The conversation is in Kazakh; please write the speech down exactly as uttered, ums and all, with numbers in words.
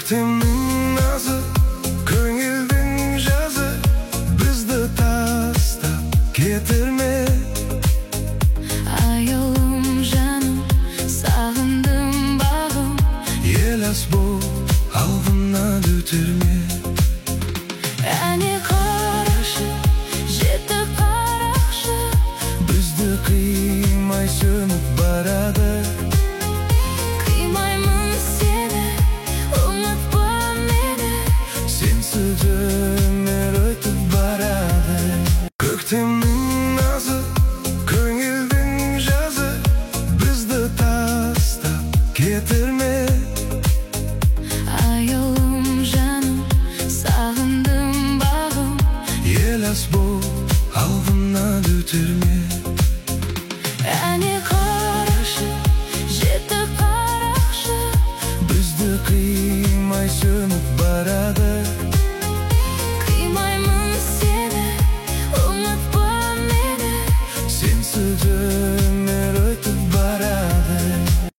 Көктемнің назы, көңілдің жазы, бізді тастап кетер ме? Айылым жаным, сағындым бағым, Елес бол алдымнан өтер ме? Әне қарашы, жетті қарақшы, Бізді қимай сөніп барады. Қимаймын сені, ұмытпа мені, Сенсіз өмір өтіп барады. Көктемнің назы, көңілдің жазы, бізді тастап кетер ме? Айылым жаным, сағындым бағым, Елес бол алдымнан өтер ме? Әне қарашы, жетті қарақшы, Бізді қимай сөніп барады.